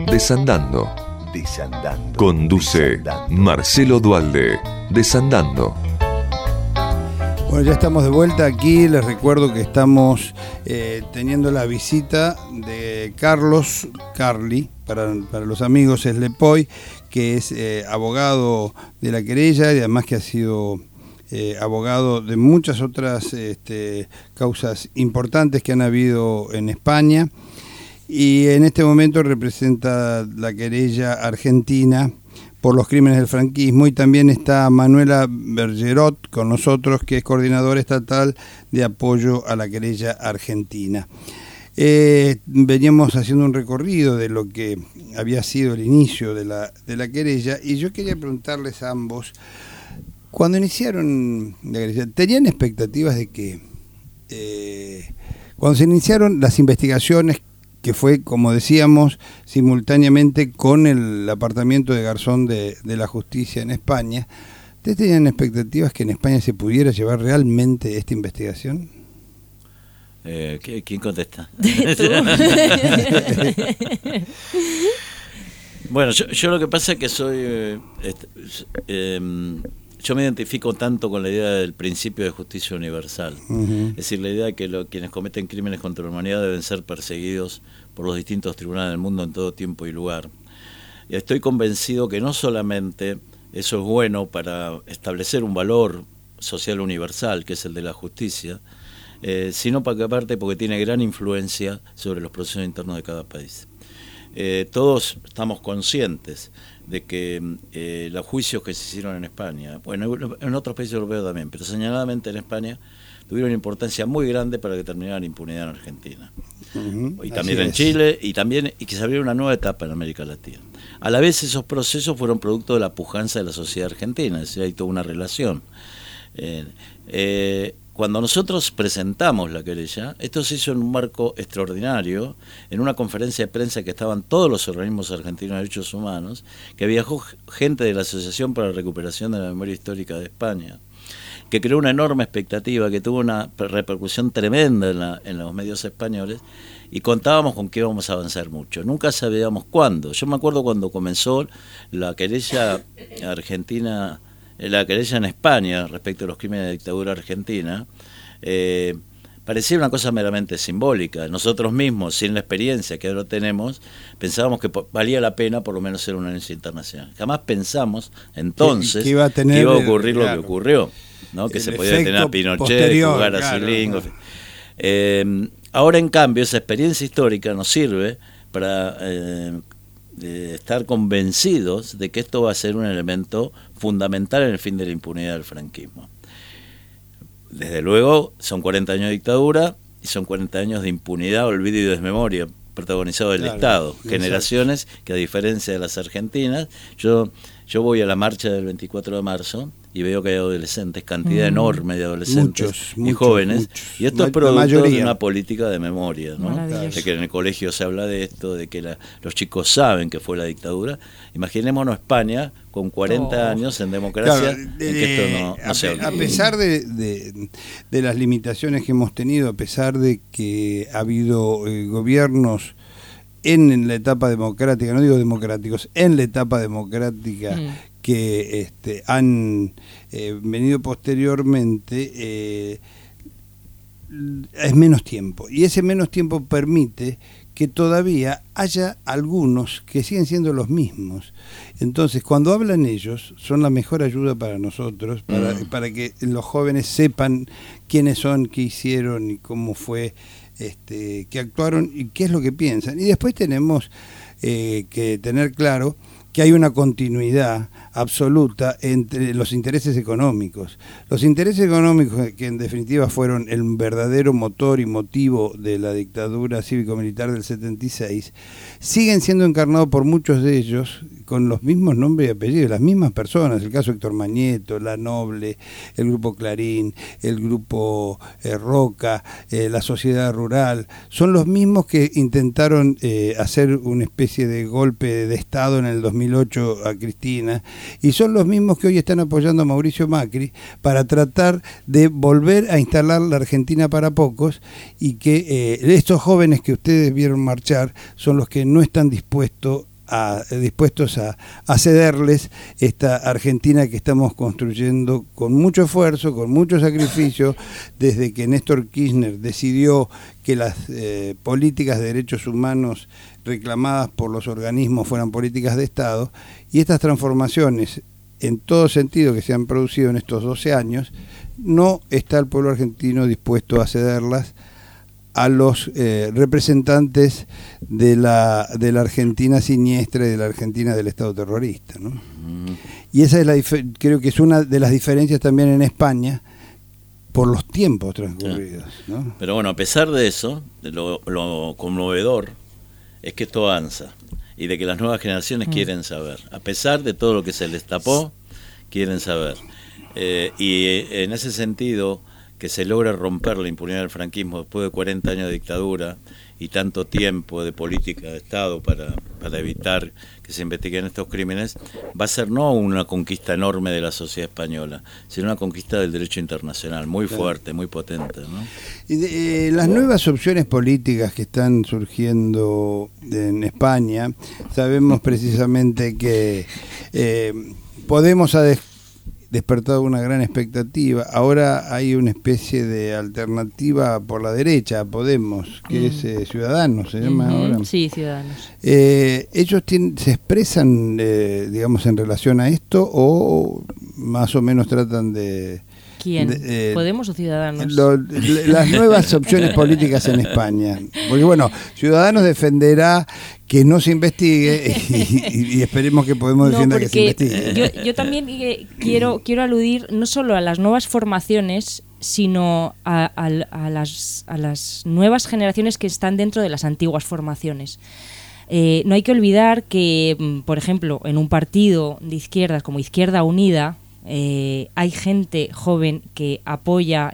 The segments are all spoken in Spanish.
Desandando. Desandando. Conduce Desandando. Marcelo Dualde. Desandando. Bueno, ya estamos de vuelta aquí. Les recuerdo que estamos teniendo la visita de Carlos Carli, para los amigos es Lepoy, que es abogado de la querella y además que ha sido abogado de muchas otras causas importantes que han habido en España, y en este momento representa la querella argentina por los crímenes del franquismo, y también está Manuela Bergerot con nosotros, que es coordinadora estatal de apoyo a la querella argentina. Veníamos haciendo un recorrido de lo que había sido el inicio de la querella, y yo quería preguntarles a ambos, cuando iniciaron la querella, ¿tenían expectativas de que cuando se iniciaron las investigaciones, que fue, como decíamos, simultáneamente con el apartamiento de Garzón de la Justicia en España, ¿ustedes tenían expectativas que en España se pudiera llevar realmente esta investigación? ¿Quién contesta? Bueno, yo lo que pasa es que soy... yo me identifico tanto con la idea del principio de justicia universal. Uh-huh. Es decir, la idea de que quienes cometen crímenes contra la humanidad deben ser perseguidos por los distintos tribunales del mundo en todo tiempo y lugar. Y estoy convencido que no solamente eso es bueno para establecer un valor social universal, que es el de la justicia, sino para que aparte porque tiene gran influencia sobre los procesos internos de cada país. Todos estamos conscientes de que los juicios que se hicieron en España, bueno, en otros países europeos también, pero señaladamente en España, tuvieron importancia muy grande para determinar la impunidad en Argentina. Uh-huh. Y también en Chile, y que se abrió una nueva etapa en América Latina. A la vez esos procesos fueron producto de la pujanza de la sociedad argentina, es decir, hay toda una relación. Cuando nosotros presentamos la querella, esto se hizo en un marco extraordinario, en una conferencia de prensa que estaban todos los organismos argentinos de derechos humanos, que viajó gente de la Asociación para la Recuperación de la Memoria Histórica de España, que creó una enorme expectativa, que tuvo una repercusión tremenda en los medios españoles, y contábamos con que íbamos a avanzar mucho. Nunca sabíamos cuándo. Yo me acuerdo cuando comenzó la querella argentina, la querella en España respecto a los crímenes de dictadura argentina, parecía una cosa meramente simbólica. Nosotros mismos, sin la experiencia que ahora tenemos, pensábamos que valía la pena por lo menos ser una denuncia internacional. Jamás pensamos entonces que iba a ocurrir lo que ocurrió, ¿no? Que se podía detener a Pinochet, jugar a Cilingo. Ahora, en cambio, esa experiencia histórica nos sirve para estar convencidos de que esto va a ser un elemento fundamental en el fin de la impunidad del franquismo. Desde luego, son 40 años de dictadura y son 40 años de impunidad, olvido y desmemoria, protagonizado del Estado. Generaciones que, a diferencia de las argentinas, yo voy a la marcha del 24 de marzo y veo que hay adolescentes, cantidad enorme de adolescentes y jóvenes, y esto es producto de una política de memoria, ¿no? De que en el colegio se habla de esto, de que los chicos saben que fue la dictadura. Imaginémonos España con 40 años en democracia, en que esto no se olvida. A pesar de las limitaciones que hemos tenido, a pesar de que ha habido gobiernos en la etapa democrática, no digo democráticos, en la etapa democrática, que han venido posteriormente, es menos tiempo, y ese menos tiempo permite que todavía haya algunos que siguen siendo los mismos. Entonces, cuando hablan ellos, son la mejor ayuda para nosotros, para que los jóvenes sepan quiénes son, qué hicieron y cómo fue, que actuaron y qué es lo que piensan. Y después tenemos que tener claro que hay una continuidad absoluta entre los intereses económicos. Los intereses económicos, que en definitiva fueron el verdadero motor y motivo de la dictadura cívico-militar del 76, siguen siendo encarnados por muchos de ellos con los mismos nombres y apellidos, las mismas personas. El caso Héctor Mañeto, La Noble, el Grupo Clarín, el Grupo Roca, la Sociedad Rural, son los mismos que intentaron hacer una especie de golpe de Estado en el 2008 a Cristina, y son los mismos que hoy están apoyando a Mauricio Macri para tratar de volver a instalar la Argentina para pocos, y que estos jóvenes que ustedes vieron marchar son los que no están dispuestos dispuestos a cederles esta Argentina que estamos construyendo con mucho esfuerzo, con mucho sacrificio, desde que Néstor Kirchner decidió que las políticas de derechos humanos reclamadas por los organismos fueran políticas de Estado, y estas transformaciones en todo sentido que se han producido en estos 12 años, no está el pueblo argentino dispuesto a cederlas a los representantes de la Argentina siniestra y de la Argentina del Estado terrorista, ¿no? Y esa es creo que es una de las diferencias también en España por los tiempos transcurridos, ¿no? Pero bueno, a pesar de eso, de lo conmovedor es que esto avanza y de que las nuevas generaciones quieren saber, a pesar de todo lo que se les tapó, quieren saber. Y en ese sentido, que se logra romper la impunidad del franquismo después de 40 años de dictadura y tanto tiempo de política de Estado para evitar que se investiguen estos crímenes, va a ser no una conquista enorme de la sociedad española, sino una conquista del derecho internacional, muy fuerte, muy potente, ¿no? Y las nuevas opciones políticas que están surgiendo en España, sabemos precisamente que Podemos ha despertado una gran expectativa. Ahora hay una especie de alternativa por la derecha a Podemos, que es Ciudadanos, se llama ahora. Sí, Ciudadanos. ¿Ellos se expresan, digamos, en relación a esto, o más o menos tratan de... ¿Quién? ¿Podemos o Ciudadanos? Las nuevas opciones políticas en España. Porque bueno, Ciudadanos defenderá que no se investigue y esperemos que Podemos defienda que se investigue. Yo también quiero aludir no solo a las nuevas formaciones, sino a las nuevas generaciones que están dentro de las antiguas formaciones. No hay que olvidar que, por ejemplo, en un partido de izquierdas como Izquierda Unida, hay gente joven que apoya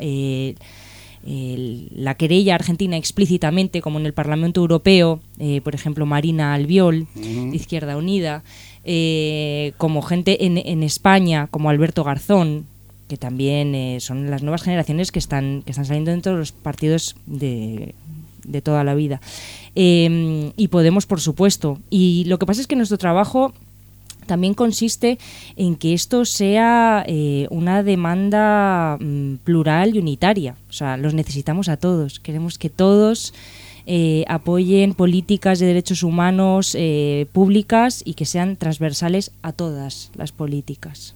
la querella argentina explícitamente, como en el Parlamento Europeo, por ejemplo Marina Albiol, de Izquierda Unida, como gente en España, como Alberto Garzón, que también son las nuevas generaciones que están saliendo dentro de los partidos de toda la vida. Y Podemos, por supuesto. Y lo que pasa es que nuestro trabajo también consiste en que esto sea una demanda plural y unitaria. O sea, los necesitamos a todos. Queremos que todos apoyen políticas de derechos humanos públicas y que sean transversales a todas las políticas.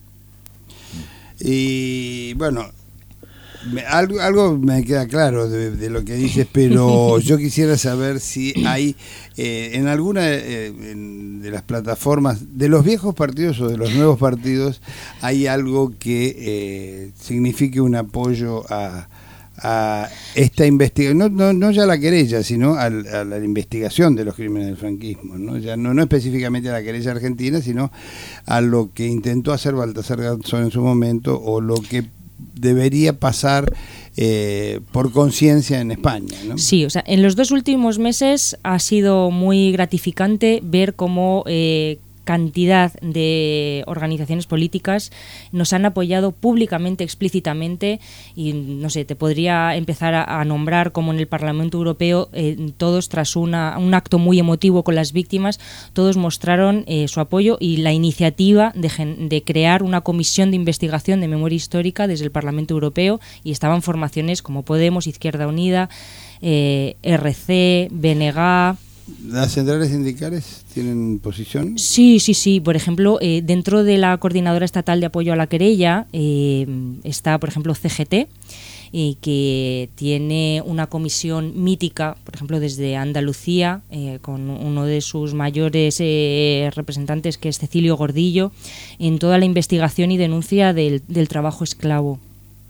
Y bueno, algo me queda claro de lo que dices, pero yo quisiera saber si hay en alguna de las plataformas de los viejos partidos o de los nuevos partidos, hay algo que signifique un apoyo a esta investigación, no ya la querella, sino a la investigación de los crímenes del franquismo, ¿no? Ya no específicamente a la querella argentina, sino a lo que intentó hacer Baltasar Garzón en su momento, o lo que debería pasar por conciencia en España, ¿no? Sí, o sea, en los 2 últimos meses ha sido muy gratificante ver cómo cantidad de organizaciones políticas nos han apoyado públicamente, explícitamente, y no sé, te podría empezar a nombrar como en el Parlamento Europeo, todos tras un acto muy emotivo con las víctimas, todos mostraron su apoyo y la iniciativa de crear una comisión de investigación de memoria histórica desde el Parlamento Europeo, y estaban formaciones como Podemos, Izquierda Unida, RC, BNG. ¿Las centrales sindicales tienen posición? Sí. Por ejemplo, dentro de la Coordinadora Estatal de Apoyo a la Querella está, por ejemplo, CGT, que tiene una comisión mítica, por ejemplo, desde Andalucía, con uno de sus mayores representantes, que es Cecilio Gordillo, en toda la investigación y denuncia del trabajo esclavo.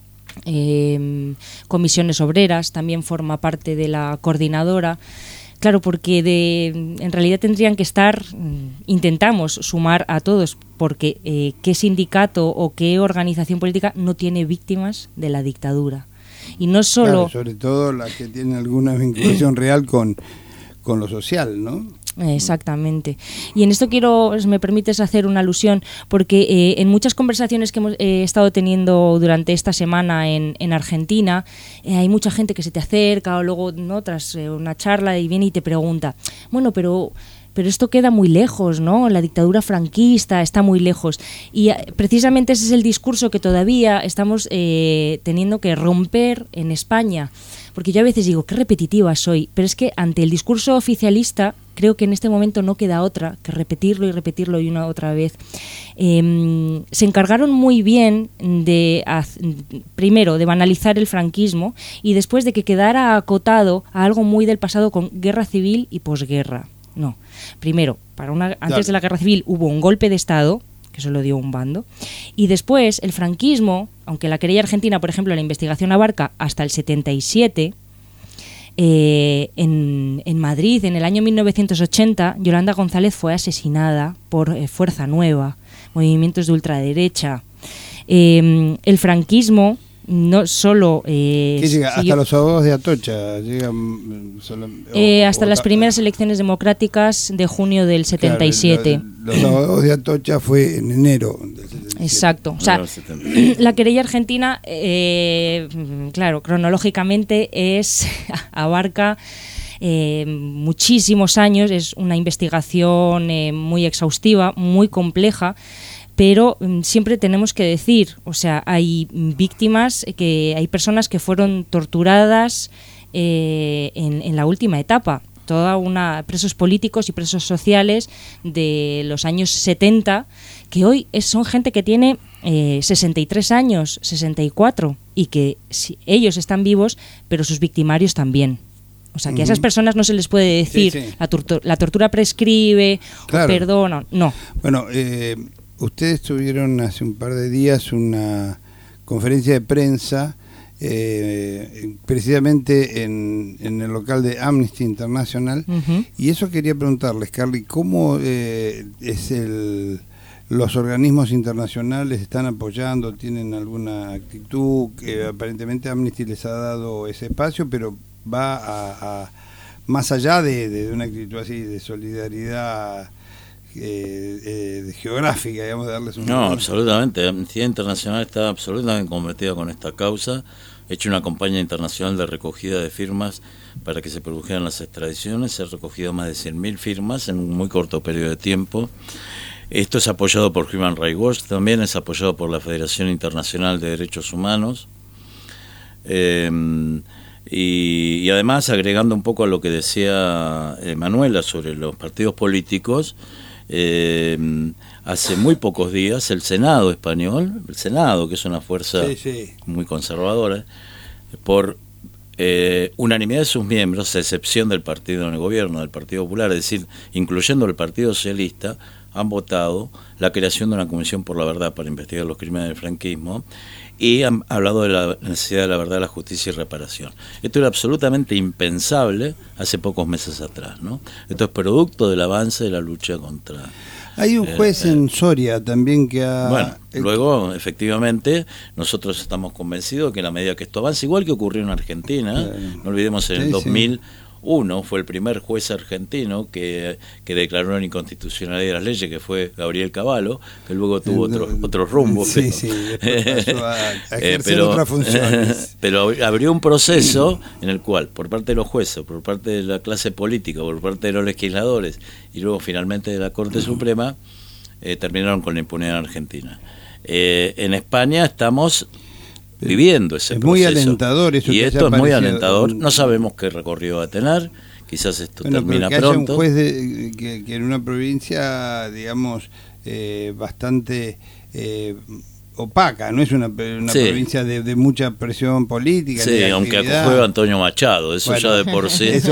Comisiones Obreras también forma parte de la coordinadora. Claro, porque en realidad tendrían que intentamos sumar a todos, porque ¿qué sindicato o qué organización política no tiene víctimas de la dictadura? Y no solo... Claro, sobre todo las que tienen alguna vinculación real con lo social, ¿no? Exactamente. Y en esto si me permites hacer una alusión, porque en muchas conversaciones que hemos estado teniendo durante esta semana en Argentina, hay mucha gente que se te acerca, o luego, ¿no?, tras una charla, y viene y te pregunta, bueno, pero pero esto queda muy lejos, ¿no? La dictadura franquista está muy lejos. Y precisamente ese es el discurso que todavía estamos teniendo que romper en España. Porque yo a veces digo, qué repetitiva soy, pero es que ante el discurso oficialista creo que en este momento no queda otra que repetirlo y repetirlo y una otra vez. Se encargaron muy bien primero de banalizar el franquismo y después de que quedara acotado a algo muy del pasado con guerra civil y posguerra. No, primero, antes de la guerra civil hubo un golpe de Estado, que eso lo dio un bando, y después el franquismo, aunque la querella argentina, por ejemplo, la investigación abarca hasta el 77, en Madrid, en el año 1980, Yolanda González fue asesinada por Fuerza Nueva, movimientos de ultraderecha. El franquismo no solo... ¿Qué llega? Hasta los abogados de Atocha llegan hasta las primeras elecciones democráticas de junio del 77. Claro, los abogados de Atocha fue en enero del 77. Exacto. O sea, la querella argentina, claro, cronológicamente abarca muchísimos años, es una investigación muy exhaustiva, muy compleja, pero siempre tenemos que decir, o sea, hay víctimas, hay personas que fueron torturadas en la última etapa. Presos políticos y presos sociales de los años 70, que hoy son gente que tiene 63 años, 64, y que ellos están vivos, pero sus victimarios también. O sea, que a esas personas no se les puede decir, sí. La tortura prescribe, claro, o perdona, no. Bueno, ustedes tuvieron hace un par de días una conferencia de prensa precisamente en el local de Amnesty International, y eso quería preguntarles, Carly, ¿cómo los organismos internacionales están apoyando, tienen alguna actitud? Aparentemente Amnesty les ha dado ese espacio, pero va a más allá de una actitud así de solidaridad geográfica, digamos, de darles un... No, absolutamente. Amnistía Internacional está absolutamente comprometida con esta causa. He hecho una campaña internacional de recogida de firmas para que se produjeran las extradiciones. Se han recogido más de 100.000 firmas en un muy corto periodo de tiempo. Esto es apoyado por Human Rights Watch, también es apoyado por la Federación Internacional de Derechos Humanos. Y además, agregando un poco a lo que decía Manuela sobre los partidos políticos, hace muy pocos días el Senado español, que es una fuerza muy conservadora, por unanimidad de sus miembros, a excepción del partido en el gobierno, del Partido Popular, es decir, incluyendo el Partido Socialista, han votado la creación de una comisión por la verdad para investigar los crímenes del franquismo, y han hablado de la necesidad de la verdad, la justicia y reparación. Esto era absolutamente impensable hace pocos meses atrás, ¿no? Esto es producto del avance de la lucha contra... Hay un juez en Soria también que ha... Bueno, luego, efectivamente, nosotros estamos convencidos que en la medida que esto avance, igual que ocurrió en Argentina, no olvidemos en el 2001 fue el primer juez argentino que declaró en inconstitucionalidad de las leyes, que fue Gabriel Cavallo, que luego tuvo otros rumbos. Pasó a ejercer otras funciones. Pero abrió un proceso en el cual, por parte de los jueces, por parte de la clase política, por parte de los legisladores y luego finalmente de la Corte Suprema, terminaron con la impunidad en Argentina. En España estamos viviendo ese proceso. Muy alentador eso. Y esto es muy alentador. No sabemos qué recorrido va a tener. Quizás esto termina pero que pronto. Haya un juez que en una provincia, digamos, bastante opaca, no es una provincia de mucha presión política. Sí, aunque acogió a Antonio Machado, eso ya de por sí. Eso.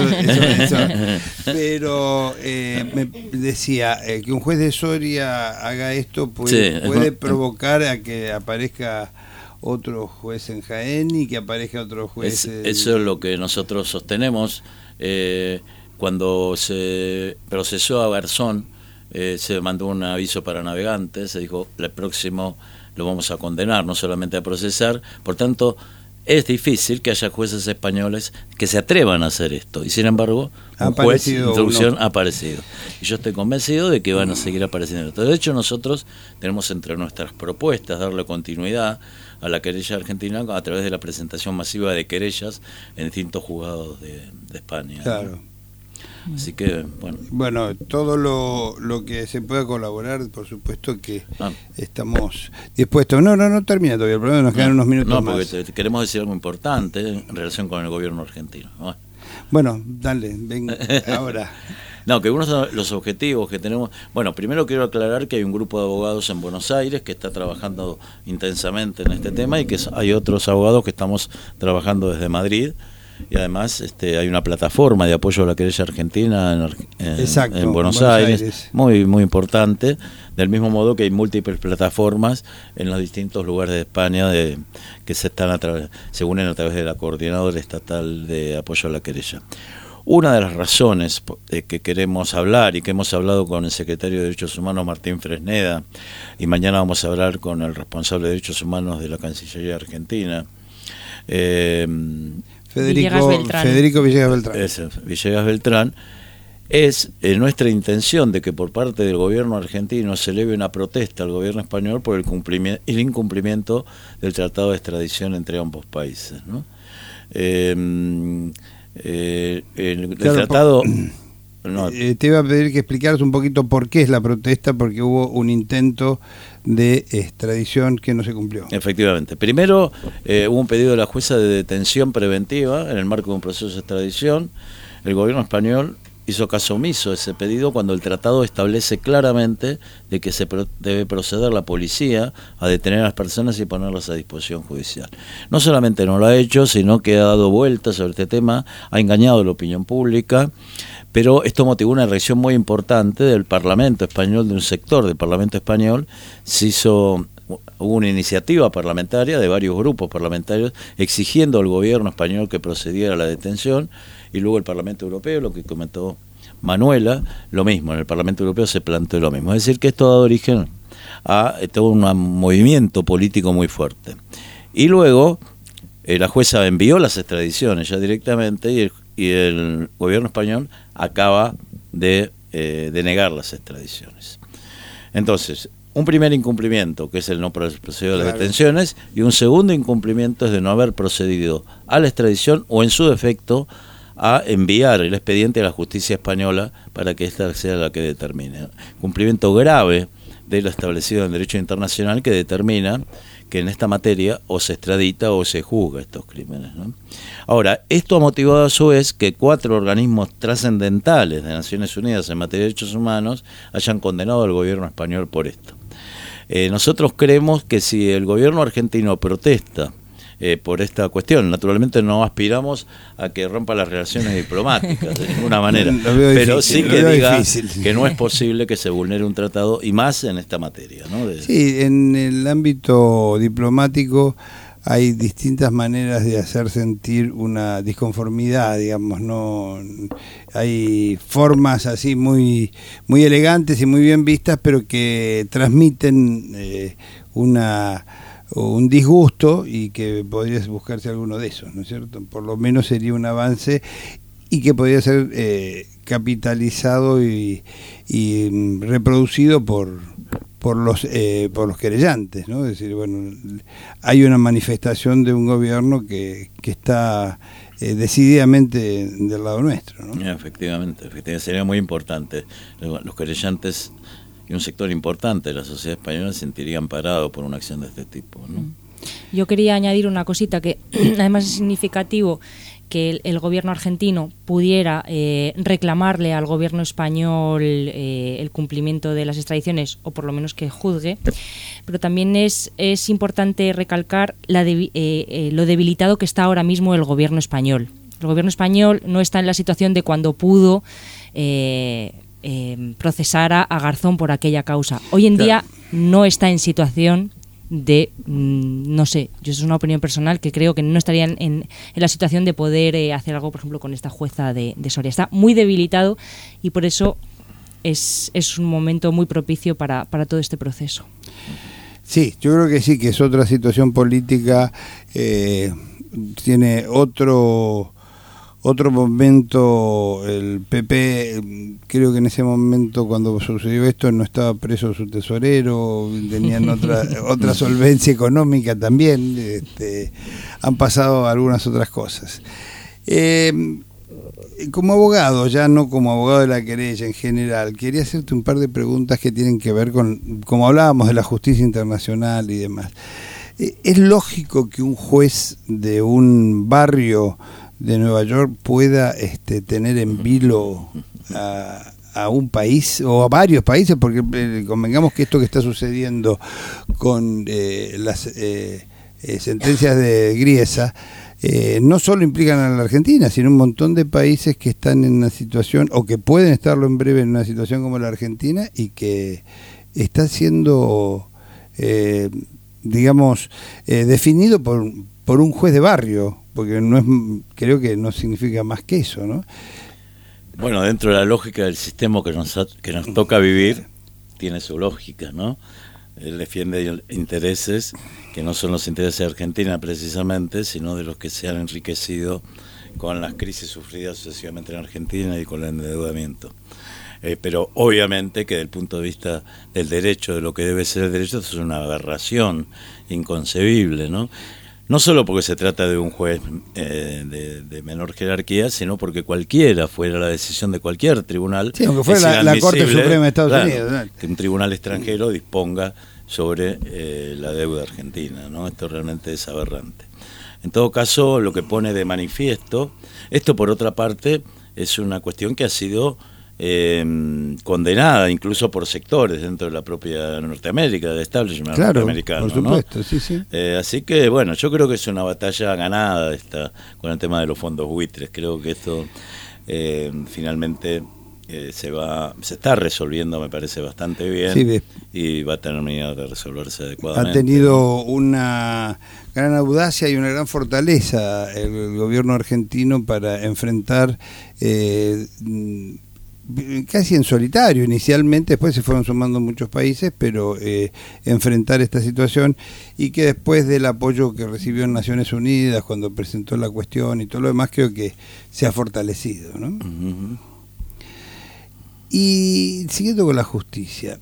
Pero me decía que un juez de Soria haga esto puede provocar a que aparezca otro juez en Jaén y que aparezca otro juez... Eso es lo que nosotros sostenemos. Cuando se procesó a Garzón, se mandó un aviso para navegantes, se dijo, el próximo lo vamos a condenar, no solamente a procesar. Por tanto, es difícil que haya jueces españoles que se atrevan a hacer esto. Y sin embargo, un juez de instrucción ha aparecido. Y yo estoy convencido de que van a seguir apareciendo. De hecho, nosotros tenemos entre nuestras propuestas darle continuidad a la querella argentina a través de la presentación masiva de querellas en distintos juzgados de España. Claro. Así que, bueno, todo lo que se pueda colaborar, por supuesto que estamos dispuestos. No termina todavía el programa, nos quedan unos minutos más. No, porque queremos decir algo importante en relación con el gobierno argentino. Bueno, dale, ven ahora. No, que uno de los objetivos que tenemos... Bueno, primero quiero aclarar que hay un grupo de abogados en Buenos Aires que está trabajando intensamente en este tema y que hay otros abogados que estamos trabajando desde Madrid. Y además hay una plataforma de apoyo a la querella argentina en Buenos Aires, muy muy importante, del mismo modo que hay múltiples plataformas en los distintos lugares de España que se unen a través de la Coordinadora Estatal de Apoyo a la Querella. Una de las razones que queremos hablar y que hemos hablado con el secretario de Derechos Humanos, Martín Fresneda, y mañana vamos a hablar con el responsable de Derechos Humanos de la Cancillería Argentina, Federico Villegas Beltrán. Villegas Beltrán, es nuestra intención de que por parte del gobierno argentino se eleve una protesta al gobierno español por el incumplimiento del tratado de extradición entre ambos países, ¿no? El tratado... te iba a pedir que explicaras un poquito por qué es la protesta, porque hubo un intento de extradición que no se cumplió. Efectivamente. Primero hubo un pedido de la jueza de detención preventiva en el marco de un proceso de extradición. El gobierno español hizo caso omiso de ese pedido cuando el tratado establece claramente de que debe proceder la policía a detener a las personas y ponerlas a disposición judicial. No solamente no lo ha hecho, sino que ha dado vueltas sobre este tema, ha engañado a la opinión pública, pero esto motivó una reacción muy importante del Parlamento español, de un sector del Parlamento español. Hubo una iniciativa parlamentaria de varios grupos parlamentarios exigiendo al gobierno español que procediera a la detención, y luego el Parlamento Europeo, lo que comentó Manuela, lo mismo, en el Parlamento Europeo se planteó lo mismo. Es decir, que esto ha dado origen a todo un movimiento político muy fuerte. Y luego la jueza envió las extradiciones ya directamente y el gobierno español acaba de negar las extradiciones. Entonces, un primer incumplimiento, que es el no proceder a las detenciones, y un segundo incumplimiento es de no haber procedido a la extradición o, en su defecto, a enviar el expediente a la justicia española para que ésta sea la que determine. Cumplimiento grave de lo establecido en derecho internacional, que determina que en esta materia o se extradita o se juzga estos crímenes, ¿no? Ahora, esto ha motivado a su vez que 4 organismos trascendentales de Naciones Unidas en materia de derechos humanos hayan condenado al gobierno español por esto. Nosotros creemos que si el gobierno argentino protesta por esta cuestión, naturalmente no aspiramos a que rompa las relaciones diplomáticas de ninguna manera, pero sí que diga que no es posible que se vulnere un tratado, y más en esta materia, ¿no? Sí, en el ámbito diplomático hay distintas maneras de hacer sentir una disconformidad, digamos, no hay formas así muy elegantes y muy bien vistas, pero que transmiten un disgusto, y que podría buscarse alguno de esos, ¿no es cierto? Por lo menos sería un avance, y que podría ser capitalizado y reproducido por los querellantes, ¿no? Es decir, bueno, hay una manifestación de un gobierno que está decididamente del lado nuestro, ¿no? Efectivamente, sería muy importante. Los querellantes y un sector importante de la sociedad española se sentirían parados por una acción de este tipo, ¿no? Yo quería añadir una cosita que además es significativo, que el gobierno argentino pudiera reclamarle al gobierno español el cumplimiento de las extradiciones, o por lo menos que juzgue, pero también es importante recalcar lo debilitado que está ahora mismo el gobierno español. El gobierno español no está en la situación de cuando pudo procesar a Garzón por aquella causa. Hoy en día no está en situación de, no sé, yo es una opinión personal, que creo que no estarían en la situación de poder hacer algo, por ejemplo, con esta jueza de Soria. Está muy debilitado, y por eso es un momento muy propicio para todo este proceso. Sí, yo creo que sí, que es otra situación política, tiene otro momento. El PP, creo que en ese momento, cuando sucedió esto, no estaba preso su tesorero, tenían otra solvencia económica también, han pasado algunas otras cosas. Como abogado, ya no como abogado de la querella en general, quería hacerte un par de preguntas que tienen que ver con, como hablábamos de la justicia internacional y demás. ¿Es lógico que un juez de un barrio de Nueva York pueda tener en vilo a un país o a varios países? Porque convengamos que esto que está sucediendo con las sentencias de Griesa no solo implican a la Argentina, sino un montón de países que están en una situación, o que pueden estarlo en breve en una situación como la Argentina, y que está siendo, definido por un juez de barrio, porque no es, creo que no significa más que eso, ¿no? Bueno, dentro de la lógica del sistema que nos toca vivir, tiene su lógica, ¿no? Él defiende intereses que no son los intereses de Argentina precisamente, sino de los que se han enriquecido con las crisis sufridas sucesivamente en Argentina y con el endeudamiento. Pero obviamente que desde el punto de vista del derecho, de lo que debe ser el derecho, es una aberración inconcebible, ¿no? No solo porque se trata de un juez de menor jerarquía, sino porque cualquiera, fuera la decisión de cualquier tribunal, sí, aunque fuera la Corte Suprema de Estados Unidos, ¿no? Que un tribunal extranjero disponga sobre la deuda argentina, ¿no? Esto realmente es aberrante. En todo caso, lo que pone de manifiesto, esto por otra parte es una cuestión que ha sido condenada incluso por sectores dentro de la propia Norteamérica, del establishment norteamericano, por supuesto, ¿no? Sí. Así que bueno, yo creo que es una batalla ganada esta con el tema de los fondos buitres. Creo que esto finalmente se está resolviendo, me parece bastante bien, sí, y va a terminar de resolverse adecuadamente. Ha tenido una gran audacia y una gran fortaleza el gobierno argentino para enfrentar casi en solitario inicialmente, después se fueron sumando muchos países, pero enfrentar esta situación, y que después del apoyo que recibió en Naciones Unidas cuando presentó la cuestión y todo lo demás, creo que se ha fortalecido, ¿no? Uh-huh. Y siguiendo con la justicia,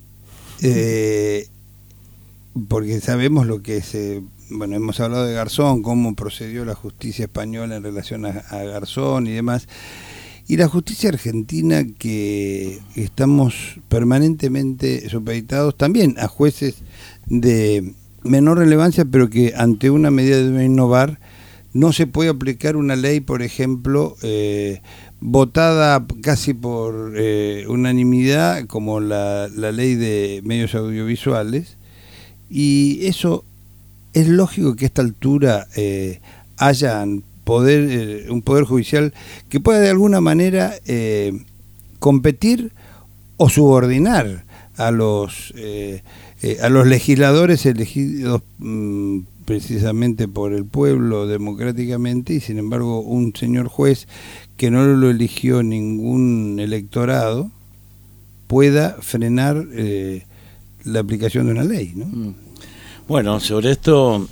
porque sabemos lo que es, bueno, hemos hablado de Garzón, cómo procedió la justicia española en relación a Garzón y demás. Y la justicia argentina, que estamos permanentemente supeditados también a jueces de menor relevancia, pero que ante una medida de innovar no se puede aplicar una ley, por ejemplo, votada casi por unanimidad, como la ley de medios audiovisuales, y eso es lógico que a esta altura hayan un poder judicial que pueda de alguna manera competir o subordinar a los legisladores elegidos precisamente por el pueblo democráticamente, y sin embargo un señor juez que no lo eligió ningún electorado pueda frenar la aplicación de una ley, ¿no? Bueno, sobre esto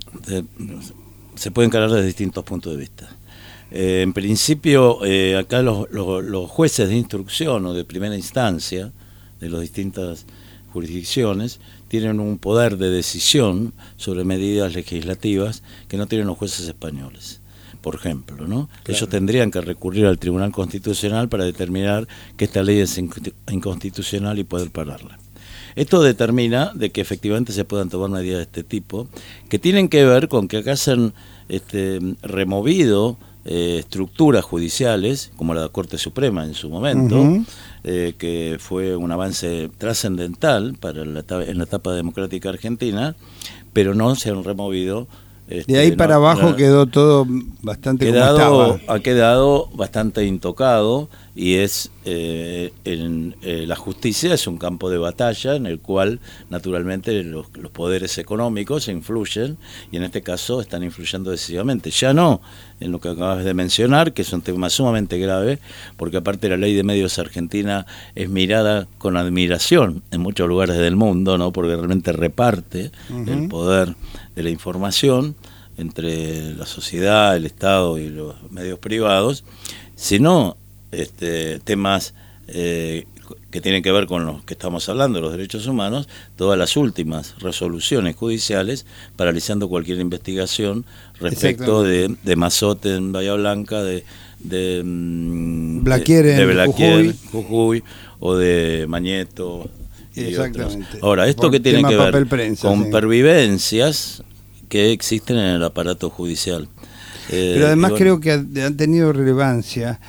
se puede encarar desde distintos puntos de vista. En principio, acá los jueces de instrucción o de primera instancia de las distintas jurisdicciones tienen un poder de decisión sobre medidas legislativas que no tienen los jueces españoles, por ejemplo, ¿no? Claro. Ellos tendrían que recurrir al Tribunal Constitucional para determinar que esta ley es inconstitucional y poder pararla. Esto determina de que efectivamente se puedan tomar medidas de este tipo, que tienen que ver con que acá se han removido estructuras judiciales, como la Corte Suprema en su momento, uh-huh. Que fue un avance trascendental en la etapa democrática argentina, pero no se han removido. De ahí para abajo quedó todo bastante como estaba. Ha quedado bastante intocado, y es la justicia es un campo de batalla en el cual naturalmente los poderes económicos influyen, y en este caso están influyendo decisivamente. Ya no en lo que acabas de mencionar, que es un tema sumamente grave, porque aparte la ley de medios argentina es mirada con admiración en muchos lugares del mundo, ¿no? Porque realmente reparte uh-huh. el poder de la información entre la sociedad, el Estado y los medios privados, sino temas que tienen que ver con los que estamos hablando, los derechos humanos, todas las últimas resoluciones judiciales paralizando cualquier investigación respecto de Mazzotte en Bahía Blanca, de Blaquier en Blaquier, Jujuy, o de Mañeto y Exactamente. otros. Ahora, ¿esto qué tiene que ver? Prensa, con pervivencias que existen en el aparato judicial. Pero además creo que han tenido relevancia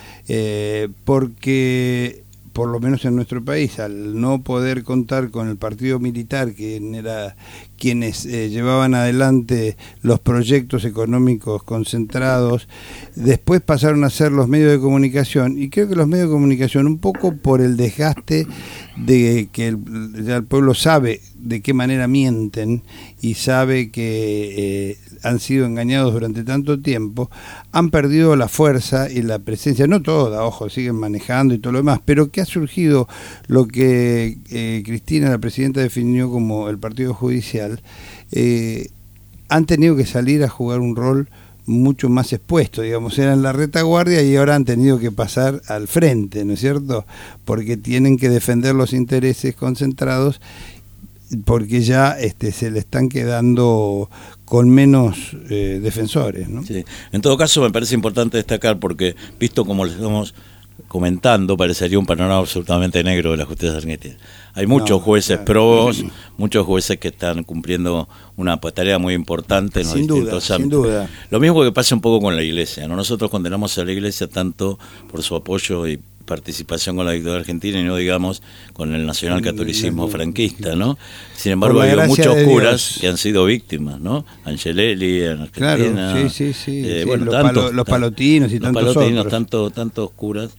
porque, por lo menos en nuestro país, al no poder contar con el partido militar, que era quienes llevaban adelante los proyectos económicos concentrados, después pasaron a ser los medios de comunicación, y creo que los medios de comunicación, un poco por el desgaste de que ya el pueblo sabe de qué manera mienten y sabe que han sido engañados durante tanto tiempo, han perdido la fuerza y la presencia, no toda, ojo, siguen manejando y todo lo demás, pero que ha surgido lo que Cristina, la presidenta, definió como el partido judicial. Han tenido que salir a jugar un rol mucho más expuesto, digamos, eran la retaguardia y ahora han tenido que pasar al frente, ¿no es cierto? Porque tienen que defender los intereses concentrados, porque ya se le están quedando con menos defensores, ¿no? Sí. En todo caso, me parece importante destacar, porque visto como les estamos comentando, parecería un panorama absolutamente negro de la justicia argentina. Hay muchos jueces probos, muchos jueces que están cumpliendo una tarea muy importante en los distintos ámbitos. Sin duda. Lo mismo que pasa un poco con la Iglesia, ¿no? Nosotros condenamos a la Iglesia tanto por su apoyo y participación con la dictadura argentina y no digamos con el nacionalcatolicismo franquista, ¿no? Sin embargo, hay muchos curas que han sido víctimas, ¿no? Angelelli en Argentina. Claro, sí. Bueno, los palotinos y tantos otros. Tantos curas.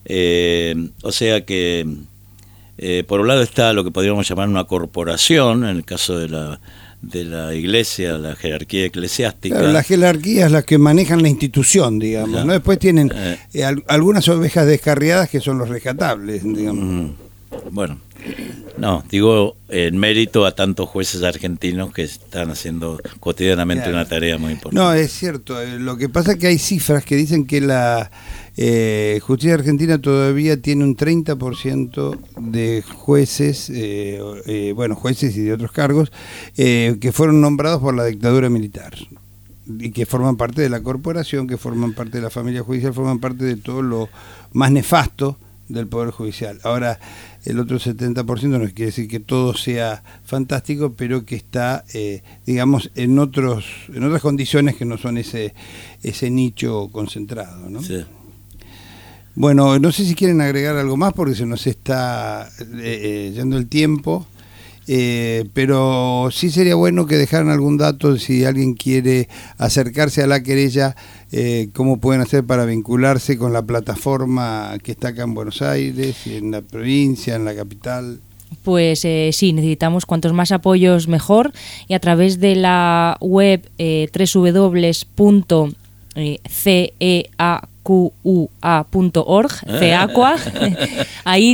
O sea que por un lado está lo que podríamos llamar una corporación, en el caso de la Iglesia, la jerarquía eclesiástica. Claro, la jerarquía es la que manejan la institución, digamos, claro. ¿No? Después tienen algunas ovejas descarriadas que son los rescatables, digamos. Bueno, no, digo en mérito a tantos jueces argentinos que están haciendo cotidianamente una tarea muy importante. No, es cierto, lo que pasa es que hay cifras que dicen que la justicia argentina todavía tiene un 30% de jueces, jueces y de otros cargos, que fueron nombrados por la dictadura militar y que forman parte de la corporación, que forman parte de la familia judicial, forman parte de todo lo más nefasto del Poder Judicial. Ahora, el otro 70% no quiere decir que todo sea fantástico, pero que está, digamos, en otras condiciones que no son ese nicho concentrado, ¿no? Sí. Bueno, no sé si quieren agregar algo más porque se nos está yendo el tiempo, pero sí sería bueno que dejaran algún dato si alguien quiere acercarse a la querella, cómo pueden hacer para vincularse con la plataforma que está acá en Buenos Aires, en la provincia, en la capital. Pues sí, necesitamos cuantos más apoyos mejor, y a través de la web www.ceaqua.org, CEAQUA, ahí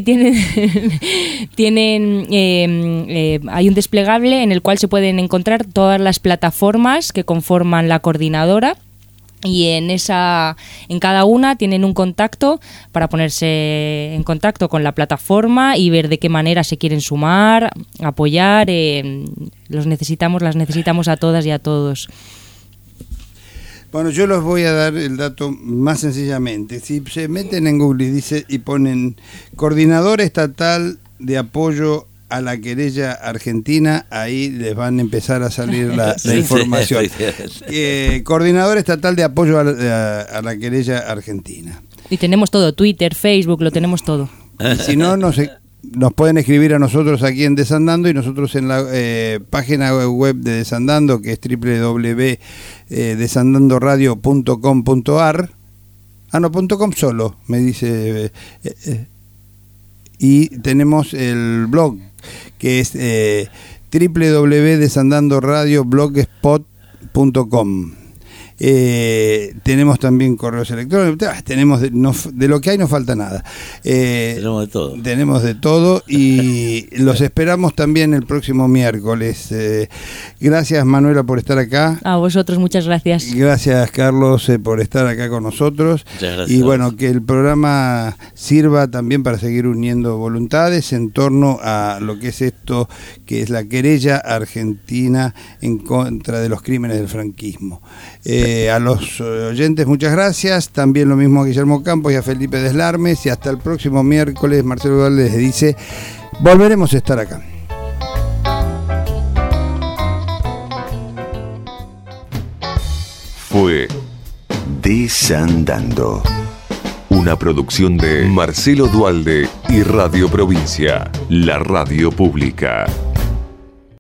tienen hay un desplegable en el cual se pueden encontrar todas las plataformas que conforman la coordinadora, y en cada una tienen un contacto para ponerse en contacto con la plataforma y ver de qué manera se quieren sumar, apoyar. Las necesitamos a todas y a todos. Bueno, yo les voy a dar el dato más sencillamente. Si se meten en Google y ponen Coordinadora Estatal de Apoyo a la Querella Argentina, ahí les van a empezar a salir la información. Coordinadora Estatal de Apoyo a la Querella Argentina. Y tenemos todo, Twitter, Facebook, lo tenemos todo. Y si no, nos pueden escribir a nosotros aquí en Desandando, y nosotros en la página web de Desandando, que es www.desandandoradio.com.ar. No, .com solo, me dice. Y tenemos el blog, que es www.desandandoradioblogspot.com. Tenemos también correos electrónicos, tenemos de lo que hay no falta nada. Tenemos de todo y los esperamos también el próximo miércoles. Gracias, Manuela, por estar acá. A vosotros, muchas gracias. Gracias, Carlos, por estar acá con nosotros. Muchas gracias. Y bueno, que el programa sirva también para seguir uniendo voluntades en torno a lo que es esto, que es la querella argentina en contra de los crímenes del franquismo. A los oyentes, muchas gracias. También lo mismo a Guillermo Campos y a Felipe Deslarmes. Y hasta el próximo miércoles, Marcelo Dualde les dice, volveremos a estar acá. Fue Desandando. una producción de Marcelo Dualde y Radio Provincia, la radio pública.